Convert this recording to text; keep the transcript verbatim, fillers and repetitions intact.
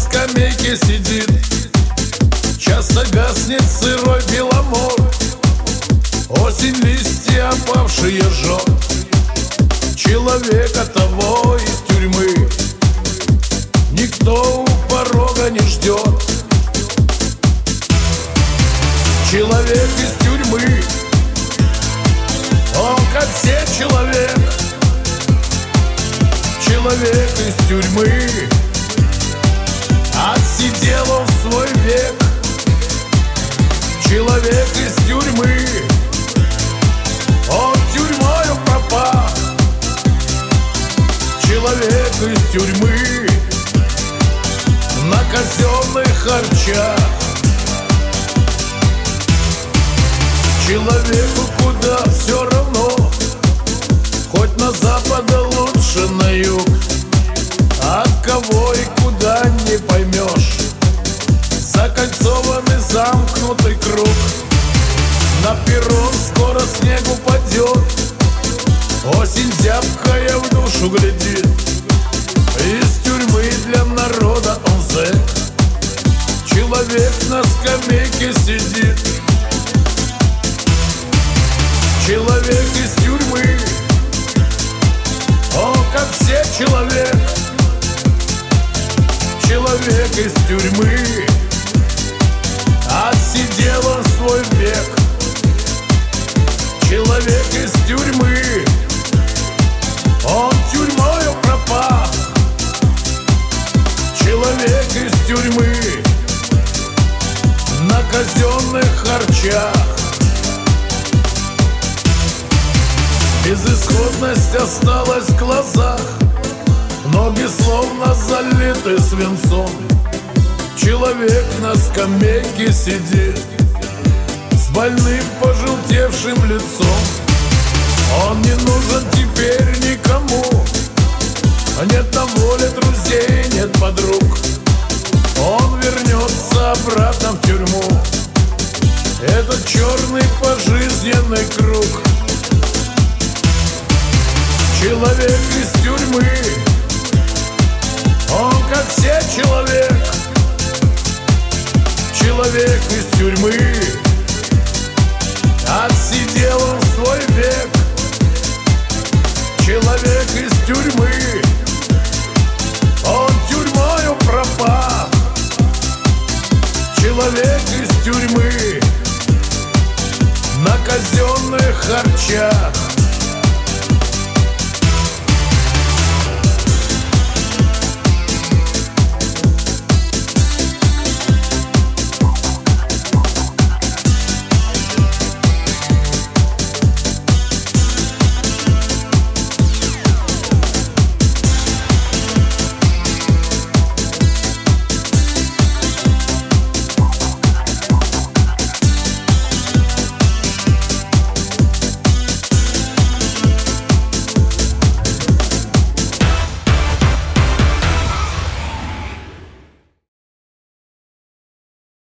скамейке сидит, часто гаснет сырой беломор. Осень листья опавшие жжет человека того из тюрьмы. Никто у порога не ждет. Человек из тюрьмы, он как все человек. Человек из тюрьмы, отсидел он свой век. Человек из тюрьмы, он тюрьмою пропах. Человек из тюрьмы на казенных харчах. Человеку куда все равно, хоть на запад, а лучше на юг. От кого и куда не поймешь. Закольцованный замкнутый круг. На перрон скоро снег упадет. Осень зябкая в душу глядит. Из тюрьмы для народа он зэк. Человек на скамейке сидит. Человек из тюрьмы, он как все человек. Человек из тюрьмы, отсидел он свой век. Человек из тюрьмы, он тюрьмою пропах. Человек из тюрьмы на казенных харчах. Безысходность осталась в глазах, ноги словно залиты свинцом. Человек на скамейке сидит с больным пожелтевшим лицом. Он не нужен теперь никому. Нет на воле друзей, нет подруг. Он вернется обратно в тюрьму. Этот черный пожизненный круг. Человек из тюрьмы, он как все человек. Человек из тюрьмы, отсидел он свой век. Человек из тюрьмы, он тюрьмою пропах. Человек из тюрьмы на казенных харчах.